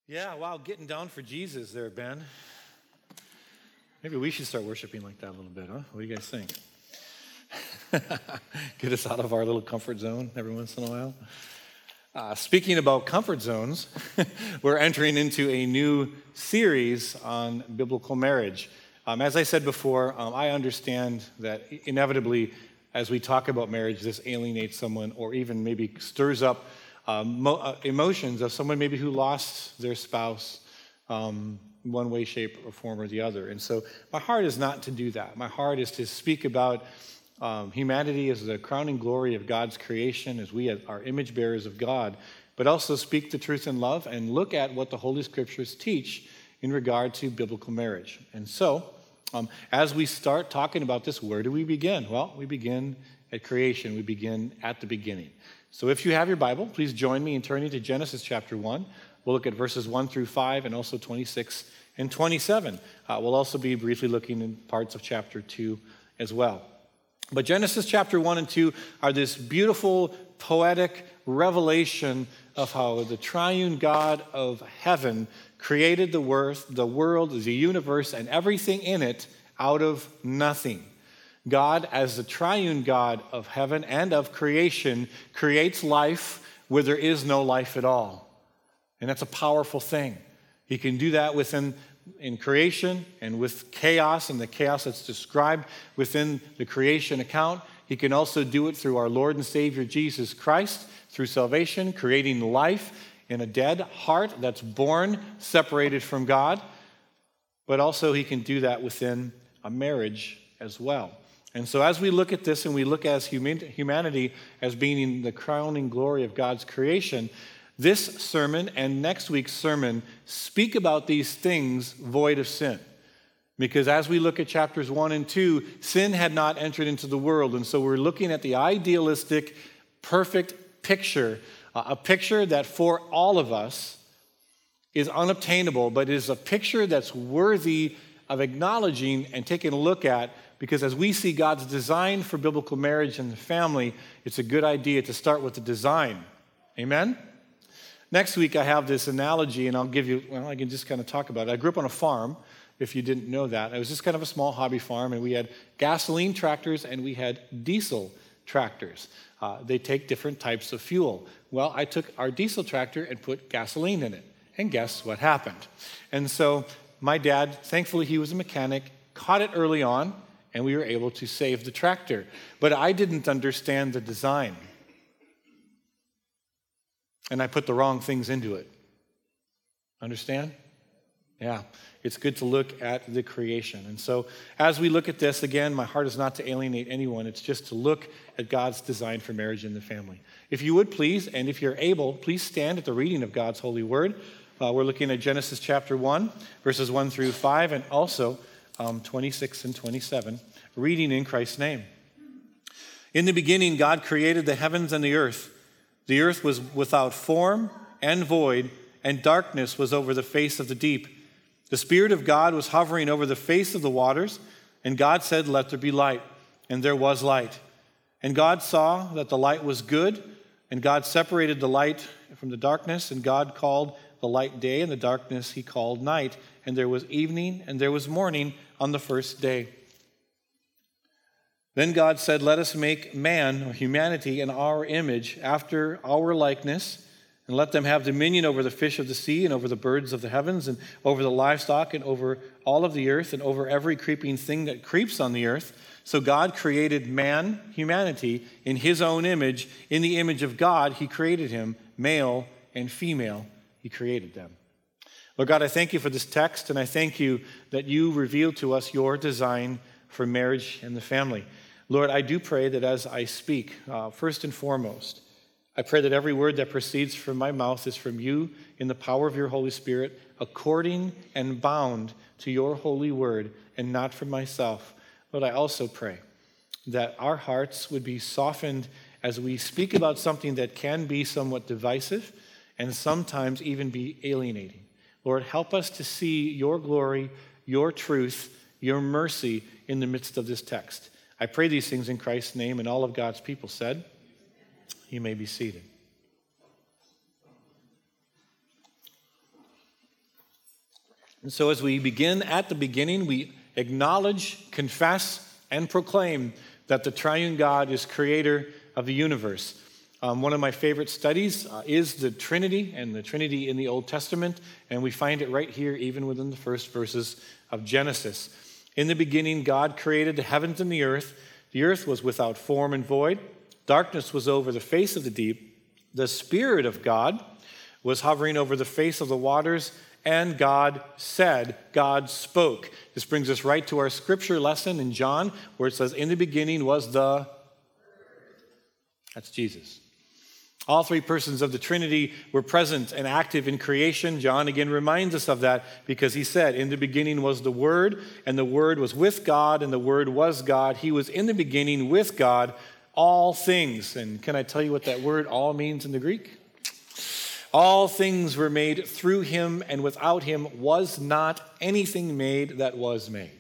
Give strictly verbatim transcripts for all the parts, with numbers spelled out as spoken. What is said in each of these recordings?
Yeah, wow, getting down for Jesus there, Ben. Maybe we should start worshiping like that a little bit, huh? What do you guys think? Get us out of our little comfort zone every once in a while. Uh, speaking about comfort zones, we're entering into a new series on biblical marriage. Um, as I said before, um, I understand that inevitably, as we talk about marriage, this alienates someone or even maybe stirs up um, mo- uh, emotions of someone maybe who lost their spouse um, one way, shape, or form or the other. And so my heart is not to do that. My heart is to speak about um, humanity as the crowning glory of God's creation, as we are image bearers of God, but also speak the truth in love and look at what the Holy Scriptures teach in regard to biblical marriage. And so, um, as we start talking about this, where do we begin? Well, we begin at creation. We begin at the beginning. So if you have your Bible, please join me in turning to Genesis chapter one. We'll look at verses one through five and also twenty-six and twenty-seven. Uh, we'll also be briefly looking in parts of chapter two as well. But Genesis chapter one and two are this beautiful, poetic revelation of how the triune God of heaven created the world, the world, the universe, and everything in it out of nothing. God, as the triune God of heaven and of creation, creates life where there is no life at all. And that's a powerful thing. He can do that within in creation and with chaos and the chaos that's described within the creation account. He can also do it through our Lord and Savior Jesus Christ, through salvation, creating life in a dead heart that's born separated from God. But also he can do that within a marriage as well. And so as we look at this and we look at humanity as being the crowning glory of God's creation, this sermon and next week's sermon speak about these things void of sin. Because as we look at chapters one and two, sin had not entered into the world. And so we're looking at the idealistic, perfect picture, uh, a picture that for all of us is unobtainable, but is a picture that's worthy of acknowledging and taking a look at. Because as we see God's design for biblical marriage and the family, it's a good idea to start with the design. Amen? Next week, I have this analogy, and I'll give you, well, I can just kind of talk about it. I grew up on a farm, if you didn't know that. It was just kind of a small hobby farm, and we had gasoline tractors and we had diesel tractors. Uh, they take different types of fuel. Well, I took our diesel tractor and put gasoline in it, and guess what happened? And so my dad, thankfully he was a mechanic, caught it early on, and we were able to save the tractor. But I didn't understand the design. And I put the wrong things into it. Understand? Yeah. It's good to look at the creation. And so as we look at this, again, my heart is not to alienate anyone. It's just to look at God's design for marriage and the family. If you would please, and if you're able, please stand at the reading of God's holy word. Uh, we're looking at Genesis chapter one, verses one through five, and also um, twenty-six and twenty-seven, reading in Christ's name. In the beginning, God created the heavens and the earth. The earth was without form and void, and darkness was over the face of the deep. The Spirit of God was hovering over the face of the waters, and God said, "Let there be light," and there was light. And God saw that the light was good, and God separated the light from the darkness, and God called the light day, and the darkness he called night. And there was evening, and there was morning on the first day. Then God said, "Let us make man, or humanity, in our image, after our likeness, and let them have dominion over the fish of the sea, and over the birds of the heavens, and over the livestock, and over all of the earth, and over every creeping thing that creeps on the earth." So God created man, humanity, in his own image. In the image of God, he created him, male and female, he created them. Lord God, I thank you for this text, and I thank you that you revealed to us your design for marriage and the family. Lord, I do pray that as I speak, uh, first and foremost, I pray that every word that proceeds from my mouth is from you in the power of your Holy Spirit, according and bound to your holy word, and not from myself. Lord, I also pray that our hearts would be softened as we speak about something that can be somewhat divisive and sometimes even be alienating. Lord, help us to see your glory, your truth, your mercy in the midst of this text. I pray these things in Christ's name, and all of God's people said, you may be seated. And so as we begin at the beginning, we acknowledge, confess, and proclaim that the triune God is creator of the universe. Um, one of my favorite studies uh, is the Trinity and the Trinity in the Old Testament, and we find it right here even within the first verses of Genesis. In the beginning, God created the heavens and the earth. The earth was without form and void. Darkness was over the face of the deep. The Spirit of God was hovering over the face of the waters, and God said, God spoke. This brings us right to our scripture lesson in John, where it says, in the beginning was the... That's Jesus. All three persons of the Trinity were present and active in creation. John again reminds us of that because he said, in the beginning was the Word, and the Word was with God, and the Word was God. He was in the beginning with God, all things. And can I tell you what that word all means in the Greek? All things were made through him, and without him was not anything made that was made.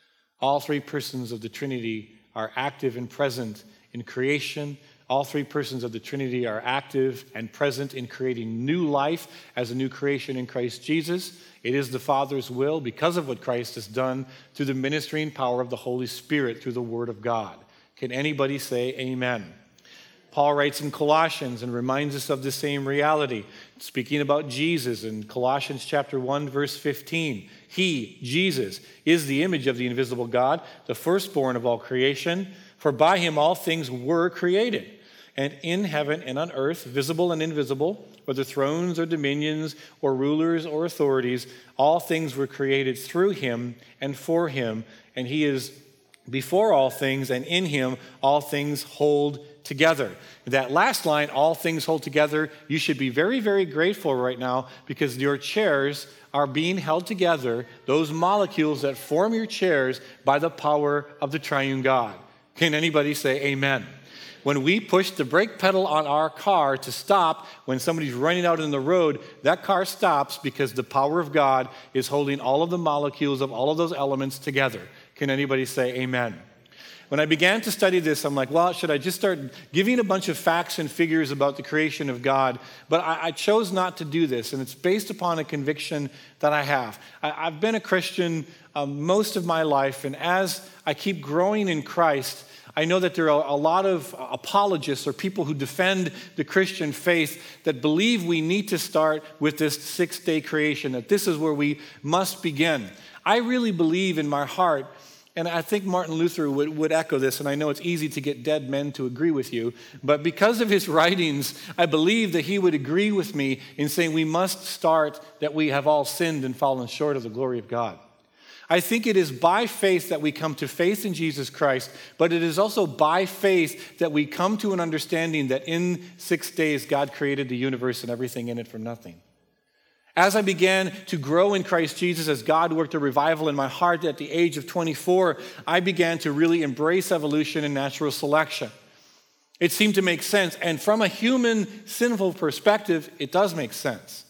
All three persons of the Trinity are active and present in creation. All three persons of the Trinity are active and present in creating new life as a new creation in Christ Jesus. It is the Father's will because of what Christ has done through the ministering power of the Holy Spirit through the Word of God. Can anybody say amen? Paul writes in Colossians and reminds us of the same reality, speaking about Jesus in Colossians chapter one, verse fifteen. He, Jesus, is the image of the invisible God, the firstborn of all creation, for by him all things were created. And in heaven and on earth, visible and invisible, whether thrones or dominions or rulers or authorities, all things were created through him and for him. And he is before all things, and in him all things hold together. That last line, all things hold together, you should be very, very grateful right now because your chairs are being held together, those molecules that form your chairs, by the power of the triune God. Can anybody say amen? When we push the brake pedal on our car to stop when somebody's running out in the road, that car stops because the power of God is holding all of the molecules of all of those elements together. Can anybody say amen? When I began to study this, I'm like, well, should I just start giving a bunch of facts and figures about the creation of God? But I, I chose not to do this, and it's based upon a conviction that I have. I, I've been a Christian um, most of my life, and as I keep growing in Christ, I know that there are a lot of apologists or people who defend the Christian faith that believe we need to start with this six-day creation, that this is where we must begin. I really believe in my heart, and I think Martin Luther would, would echo this, and I know it's easy to get dead men to agree with you, but because of his writings, I believe that he would agree with me in saying we must start that we have all sinned and fallen short of the glory of God. I think it is by faith that we come to faith in Jesus Christ, but it is also by faith that we come to an understanding that in six days God created the universe and everything in it from nothing. As I began to grow in Christ Jesus, as God worked a revival in my heart at the age of twenty-four, I began to really embrace evolution and natural selection. It seemed to make sense, and from a human sinful perspective, it does make sense.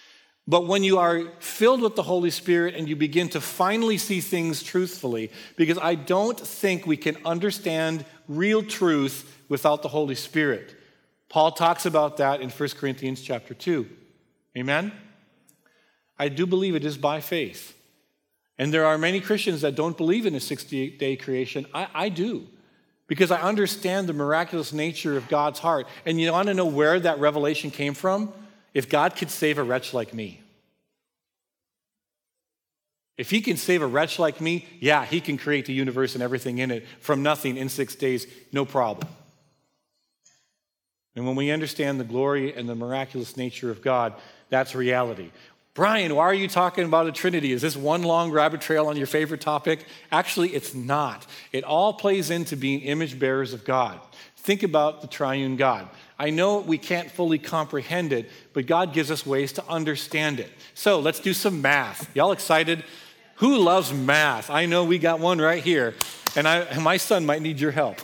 But when you are filled with the Holy Spirit and you begin to finally see things truthfully, because I don't think we can understand real truth without the Holy Spirit. Paul talks about that in First Corinthians chapter two. Amen? I do believe it is by faith. And there are many Christians that don't believe in a sixty-day creation. I, I do, because I understand the miraculous nature of God's heart. And you want to know where that revelation came from? If God could save a wretch like me. If he can save a wretch like me, yeah, he can create the universe and everything in it from nothing in six days, no problem. And when we understand the glory and the miraculous nature of God, that's reality. Brian, why are you talking about a Trinity? Is this one long rabbit trail on your favorite topic? Actually, it's not. It all plays into being image bearers of God. Think about the triune God. I know we can't fully comprehend it, but God gives us ways to understand it. So let's do some math. Y'all excited? Who loves math? I know we got one right here, and I, my son might need your help.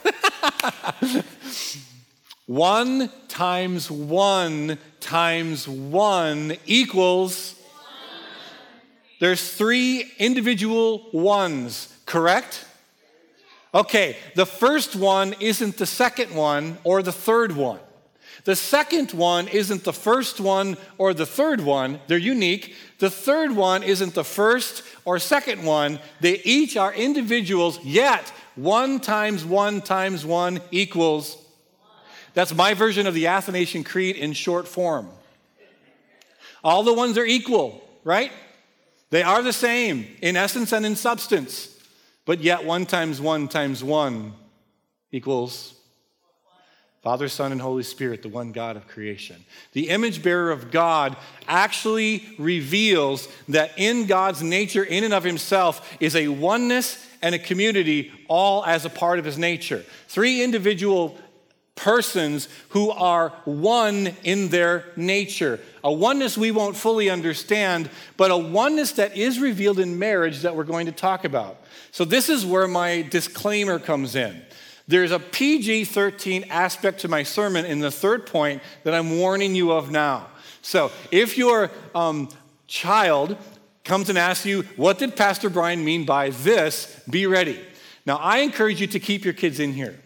One times one times one equals... There's three individual ones, correct? Okay, the first one isn't the second one or the third one. The second one isn't the first one or the third one. They're unique. The third one isn't the first or second one. They each are individuals, yet one times one times one equals. That's my version of the Athanasian Creed in short form. All the ones are equal, right? They are the same in essence and in substance. But yet one times one times one equals Father, Son, and Holy Spirit, the one God of creation. The image bearer of God actually reveals that in God's nature, in and of himself, is a oneness and a community, all as a part of his nature. Three individual persons who are one in their nature. A oneness we won't fully understand, but a oneness that is revealed in marriage that we're going to talk about. So this is where my disclaimer comes in. There's a P G thirteen aspect to my sermon in the third point that I'm warning you of now. So if your um, child comes and asks you, what did Pastor Brian mean by this? Be ready. Now, I encourage you to keep your kids in here.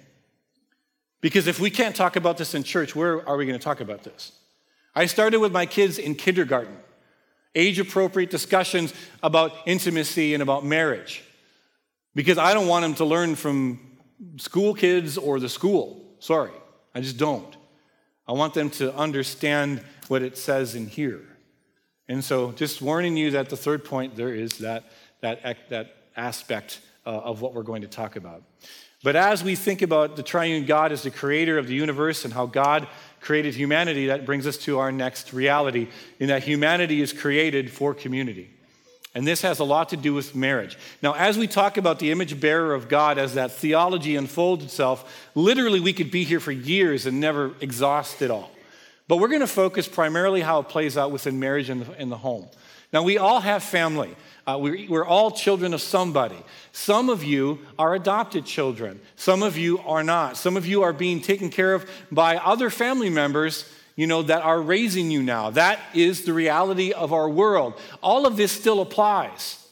Because if we can't talk about this in church, where are we going to talk about this? I started with my kids in kindergarten. Age-appropriate discussions about intimacy and about marriage. Because I don't want them to learn from school kids or the school. Sorry, I just don't. I want them to understand what it says in here. And so just warning you that the third point, there is that, that, that aspect uh, of what we're going to talk about. But as we think about the triune God as the creator of the universe and how God created humanity, that brings us to our next reality, in that humanity is created for community. And this has a lot to do with marriage. Now, as we talk about the image bearer of God, as that theology unfolds itself, literally we could be here for years and never exhaust it all. But we're going to focus primarily how it plays out within marriage and the, in the home. Now, we all have family. Uh, we're, we're all children of somebody. Some of you are adopted children. Some of you are not. Some of you are being taken care of by other family members, you know, that are raising you now. That is the reality of our world. All of this still applies.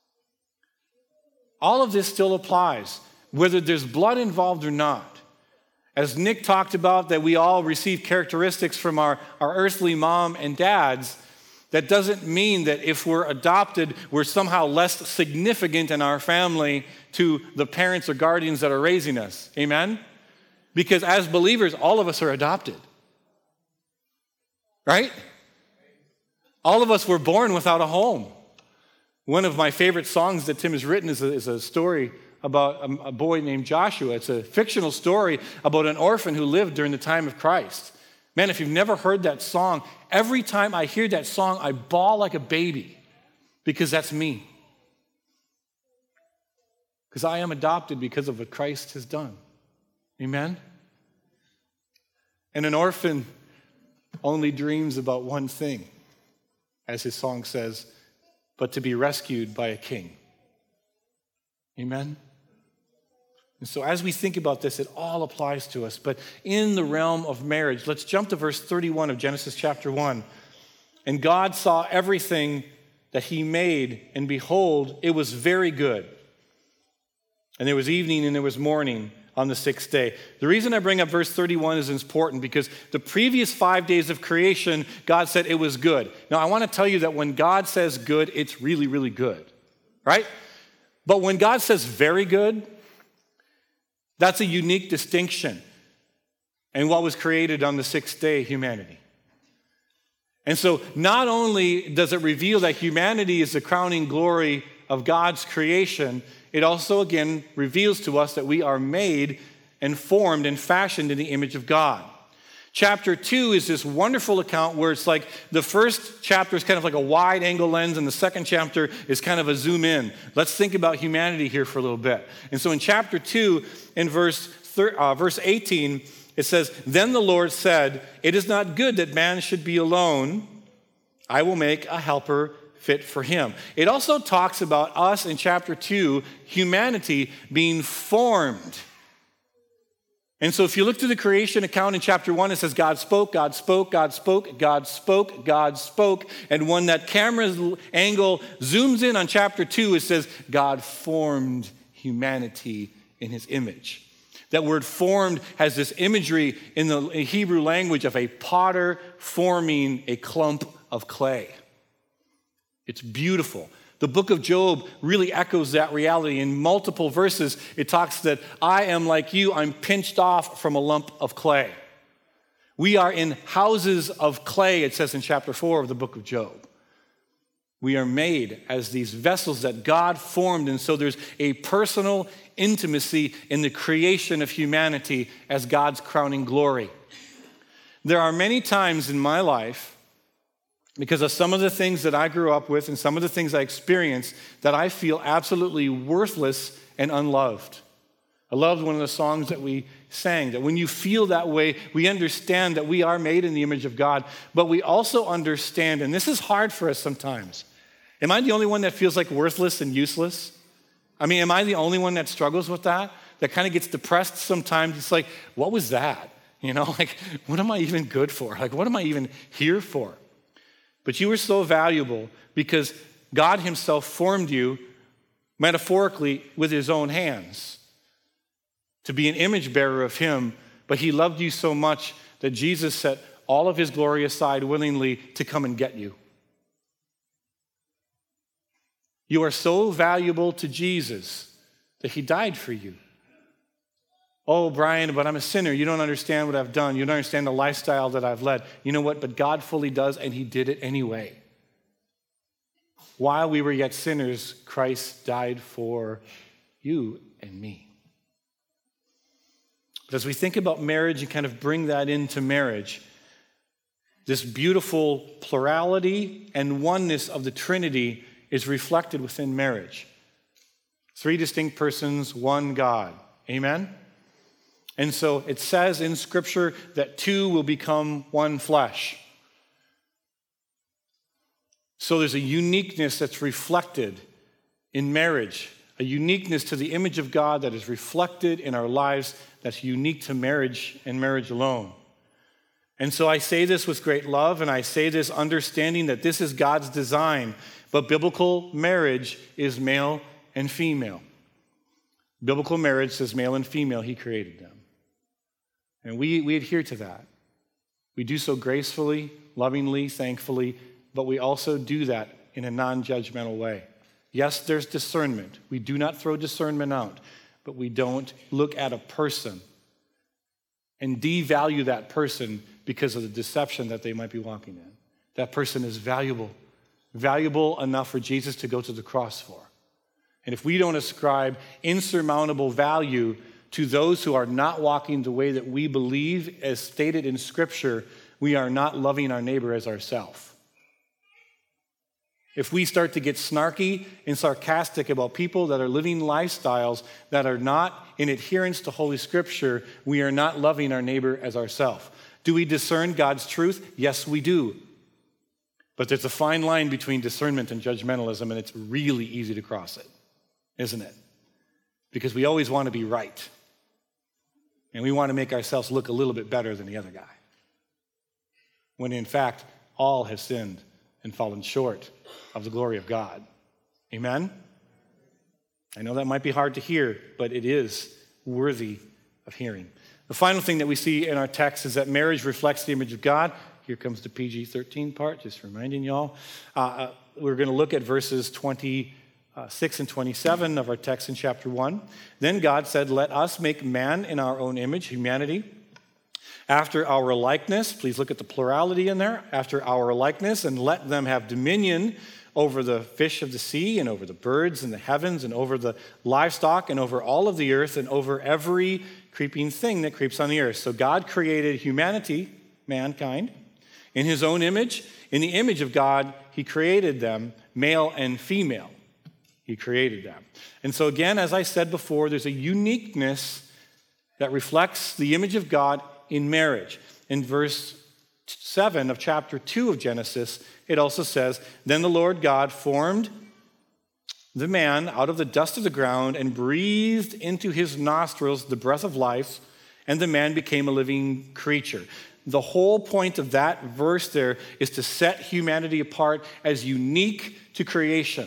All of this still applies, whether there's blood involved or not. As Nick talked about, that we all receive characteristics from our, our earthly mom and dads, that doesn't mean that if we're adopted, we're somehow less significant in our family to the parents or guardians that are raising us. Amen? Because as believers, all of us are adopted. Right? All of us were born without a home. One of my favorite songs that Tim has written is a, is a story about a, a boy named Joshua. It's a fictional story about an orphan who lived during the time of Christ. Man, if you've never heard that song, every time I hear that song, I bawl like a baby because that's me. Because I am adopted because of what Christ has done. Amen? And an orphan only dreams about one thing, as his song says, but to be rescued by a king. Amen? And so as we think about this, it all applies to us. But in the realm of marriage, let's jump to verse thirty-one of Genesis chapter one. And God saw everything that he made, and behold, it was very good. And there was evening and there was morning on the sixth day. The reason I bring up verse thirty-one is important because the previous five days of creation, God said it was good. Now, I want to tell you that when God says good, it's really, really good, right? But when God says very good, that's a unique distinction in what was created on the sixth day, humanity. And so not only does it reveal that humanity is the crowning glory of God's creation, it also, again, reveals to us that we are made and formed and fashioned in the image of God. Chapter two is this wonderful account where it's like the first chapter is kind of like a wide angle lens and the second chapter is kind of a zoom in. Let's think about humanity here for a little bit. And so in chapter two, in verse, uh, verse eighteen, it says, "Then the Lord said, 'It is not good that man should be alone. I will make a helper fit for him.'" It also talks about us in chapter two, humanity being formed. And so if you look through the creation account in chapter one, it says God spoke, God spoke, God spoke, God spoke, God spoke. And when that camera's angle zooms in on chapter two, it says God formed humanity in his image. That word formed has this imagery in the Hebrew language of a potter forming a clump of clay. It's beautiful. The book of Job really echoes that reality. In multiple verses, it talks that I am like you, I'm pinched off from a lump of clay. We are in houses of clay, it says in chapter four of the book of Job. We are made as these vessels that God formed, and so there's a personal intimacy in the creation of humanity as God's crowning glory. There are many times in my life, because of some of the things that I grew up with and some of the things I experienced, that I feel absolutely worthless and unloved. I loved one of the songs that we sang, that when you feel that way, we understand that we are made in the image of God, but we also understand, and this is hard for us sometimes. Am I the only one that feels like worthless and useless? I mean, am I the only one that struggles with that? That kind of gets depressed sometimes? It's like, what was that? You know, like, what am I even good for? Like, what am I even here for? But you were so valuable because God himself formed you metaphorically with his own hands to be an image bearer of him, but he loved you so much that Jesus set all of his glory aside willingly to come and get you. You are so valuable to Jesus that he died for you. Oh, Brian, but I'm a sinner. You don't understand what I've done. You don't understand the lifestyle that I've led. You know what? But God fully does, and he did it anyway. While we were yet sinners, Christ died for you and me. But as we think about marriage and kind of bring that into marriage, this beautiful plurality and oneness of the Trinity is reflected within marriage. Three distinct persons, one God. Amen? And so it says in Scripture that two will become one flesh. So there's a uniqueness that's reflected in marriage, a uniqueness to the image of God that is reflected in our lives that's unique to marriage and marriage alone. And so I say this with great love, and I say this understanding that this is God's design, but biblical marriage is male and female. Biblical marriage says male and female, he created them. And we, we adhere to that. We do so gracefully, lovingly, thankfully, but we also do that in a non-judgmental way. Yes, there's discernment. We do not throw discernment out, but we don't look at a person and devalue that person because of the deception that they might be walking in. That person is valuable, valuable enough for Jesus to go to the cross for. And if we don't ascribe insurmountable value to those who are not walking the way that we believe, as stated in Scripture, we are not loving our neighbor as ourselves. If we start to get snarky and sarcastic about people that are living lifestyles that are not in adherence to Holy Scripture, we are not loving our neighbor as ourselves. Do we discern God's truth? Yes, we do. But there's a fine line between discernment and judgmentalism, and it's really easy to cross it, isn't it? Because we always want to be right. And we want to make ourselves look a little bit better than the other guy. When in fact, all have sinned and fallen short of the glory of God. Amen? I know that might be hard to hear, but it is worthy of hearing. The final thing that we see in our text is that marriage reflects the image of God. Here comes the P G thirteen part, just reminding y'all. Uh, uh, we're going to look at verses twenty-six and twenty-seven of our text in chapter one. Then God said, "Let us make man in our own image," humanity, "after our likeness." Please look at the plurality in there. "After our likeness, and let them have dominion over the fish of the sea, and over the birds in the heavens, and over the livestock, and over all of the earth, and over every creeping thing that creeps on the earth." So God created humanity, mankind, in his own image. In the image of God, he created them, male and female. He created them. And so again, as I said before, there's a uniqueness that reflects the image of God in marriage. In verse seven of chapter two of Genesis, it also says, "Then the Lord God formed the man out of the dust of the ground and breathed into his nostrils the breath of life, and the man became a living creature." The whole point of that verse there is to set humanity apart as unique to creation.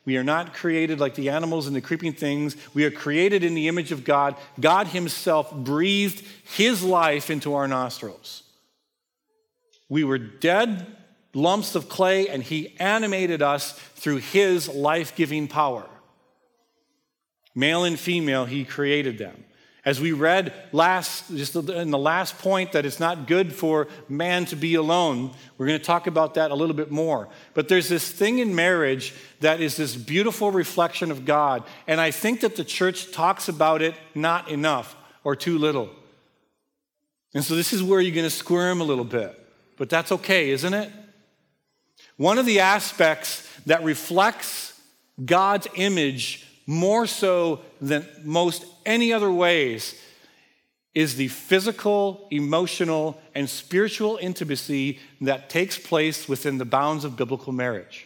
We are not created like the animals and the creeping things. We are created in the image of God. God himself breathed his life into our nostrils. We were dead lumps of clay, and he animated us through his life-giving power. Male and female, he created them. As we read last, just in the last point, that it's not good for man to be alone, we're going to talk about that a little bit more. But there's this thing in marriage that is this beautiful reflection of God, and I think that the church talks about it not enough or too little. And so this is where you're going to squirm a little bit, but that's okay, isn't it? One of the aspects that reflects God's image more so than most any other ways is the physical, emotional, and spiritual intimacy that takes place within the bounds of biblical marriage.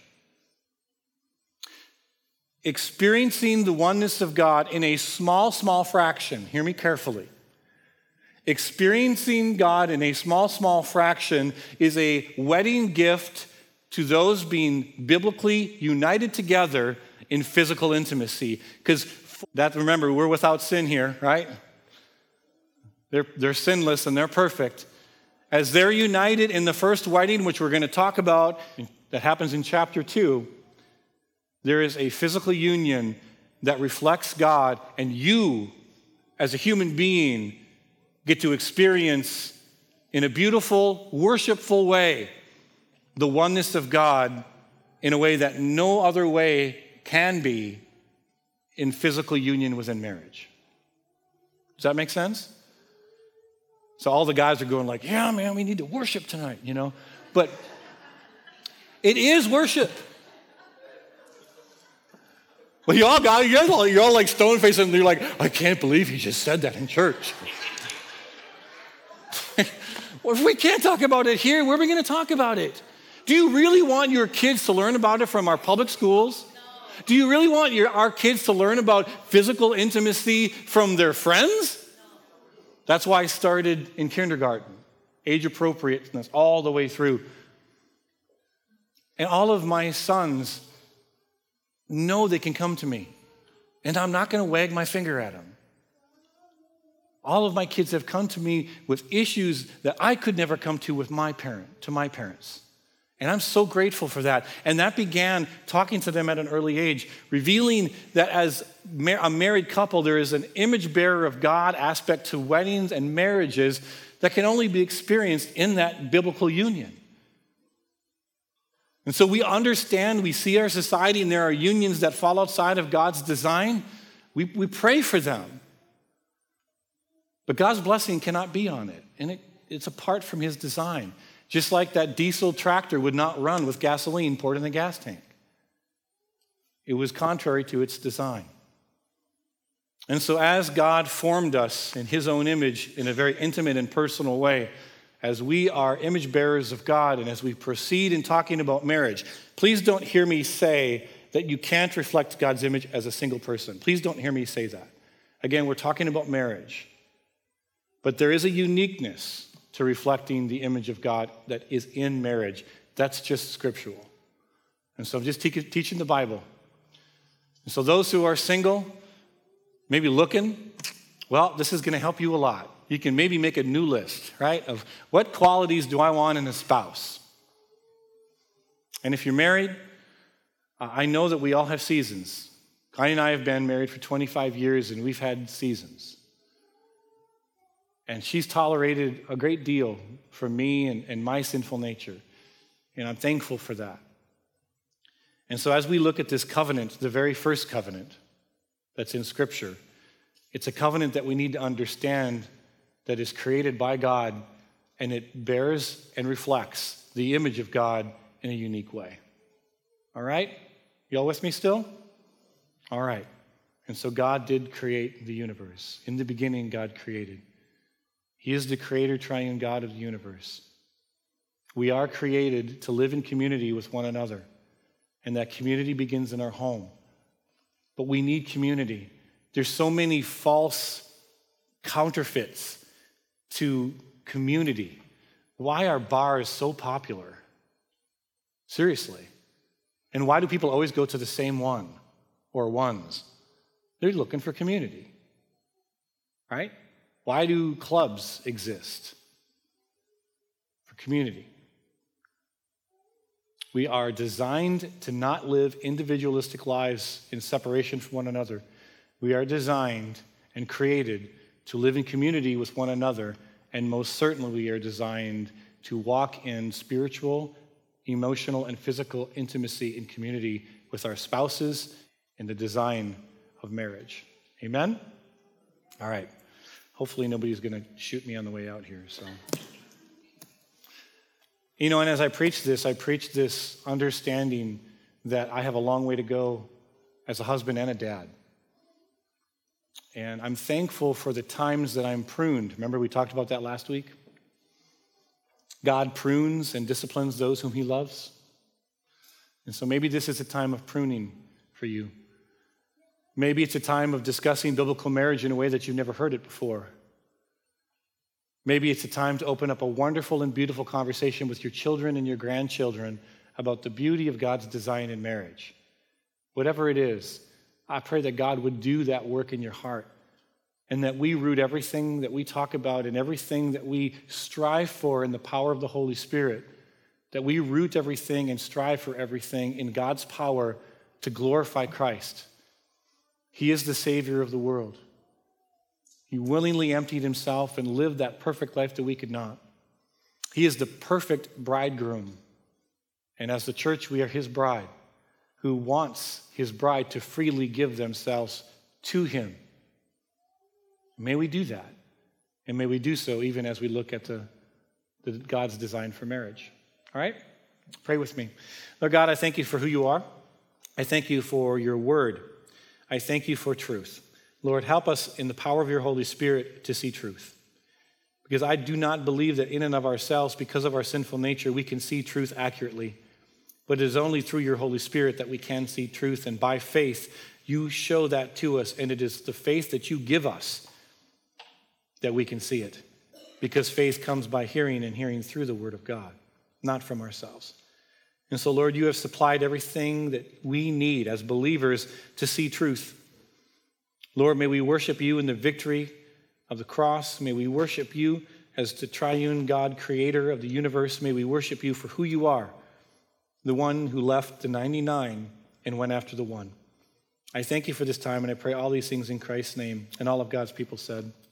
Experiencing the oneness of God in a small, small fraction, hear me carefully. Experiencing God in a small, small fraction is a wedding gift to those being biblically united together in physical intimacy. Because that, remember, we're without sin here, right? They're, they're sinless and they're perfect. As they're united in the first wedding, which we're going to talk about, that happens in chapter two, there is a physical union that reflects God, and you, as a human being, get to experience in a beautiful, worshipful way the oneness of God in a way that no other way can be in physical union within marriage. Does that make sense? So all the guys are going like, yeah, man, we need to worship tonight, you know? But it is worship. Well, you all got, you're all, you're all like stone-faced and you're like, I can't believe he just said that in church. Well, if we can't talk about it here, where are we going to talk about it? Do you really want your kids to learn about it from our public schools? No. Do you really want your, our kids to learn about physical intimacy from their friends? No. That's why I started in kindergarten, age appropriateness all the way through. And all of my sons know they can come to me, and I'm not going to wag my finger at them. All of my kids have come to me with issues that I could never come to with my parent, to my parents. And I'm so grateful for that. And that began talking to them at an early age, revealing that as a married couple, there is an image bearer of God aspect to weddings and marriages that can only be experienced in that biblical union. And so we understand, we see our society, and there are unions that fall outside of God's design. We, we pray for them. But God's blessing cannot be on it, and it, it's apart from his design. Just like that diesel tractor would not run with gasoline poured in the gas tank. It was contrary to its design. And so as God formed us in his own image in a very intimate and personal way, as we are image bearers of God, and as we proceed in talking about marriage, please don't hear me say that you can't reflect God's image as a single person. Please don't hear me say that. Again, we're talking about marriage. But there is a uniqueness to reflecting the image of God that is in marriage. That's just scriptural. And so I'm just te- teaching the Bible. And so those who are single, maybe looking, well, this is going to help you a lot. You can maybe make a new list, right, of what qualities do I want in a spouse. And if you're married, uh, I know that we all have seasons. Connie and I have been married for twenty-five years, and we've had seasons. And she's tolerated a great deal from me and, and my sinful nature. And I'm thankful for that. And so as we look at this covenant, the very first covenant that's in Scripture, it's a covenant that we need to understand that is created by God, and it bears and reflects the image of God in a unique way. All right? You all with me still? All right. And so God did create the universe. In the beginning, God created. He is the creator, triune God of the universe. We are created to live in community with one another, and that community begins in our home. But we need community. There's so many false counterfeits to community. Why are bars so popular? Seriously. And why do people always go to the same one or ones? They're looking for community, right? Why do clubs exist? For community. We are designed to not live individualistic lives in separation from one another. We are designed and created to live in community with one another, and most certainly we are designed to walk in spiritual, emotional, and physical intimacy in community with our spouses in the design of marriage. Amen? All right. Hopefully nobody's going to shoot me on the way out here. So, you know, and as I preach this, I preach this understanding that I have a long way to go as a husband and a dad. And I'm thankful for the times that I'm pruned. Remember we talked about that last week? God prunes and disciplines those whom he loves. And so maybe this is a time of pruning for you. Maybe it's a time of discussing biblical marriage in a way that you've never heard it before. Maybe it's a time to open up a wonderful and beautiful conversation with your children and your grandchildren about the beauty of God's design in marriage. Whatever it is, I pray that God would do that work in your heart, and that we root everything that we talk about and everything that we strive for in the power of the Holy Spirit, that we root everything and strive for everything in God's power to glorify Christ. He is the Savior of the world. He willingly emptied himself and lived that perfect life that we could not. He is the perfect bridegroom. And as the church, we are his bride, who wants his bride to freely give themselves to him. May we do that. And may we do so even as we look at the, the God's design for marriage. All right? Pray with me. Lord God, I thank you for who you are. I thank you for your word. I thank you for truth. Lord, help us in the power of your Holy Spirit to see truth. Because I do not believe that in and of ourselves, because of our sinful nature, we can see truth accurately. But it is only through your Holy Spirit that we can see truth. And by faith, you show that to us. And it is the faith that you give us that we can see it. Because faith comes by hearing, and hearing through the word of God, not from ourselves. And so, Lord, you have supplied everything that we need as believers to see truth. Lord, may we worship you in the victory of the cross. May we worship you as the triune God, creator of the universe. May we worship you for who you are, the one who left the ninety-nine and went after the one. I thank you for this time, and I pray all these things in Christ's name. And all of God's people said,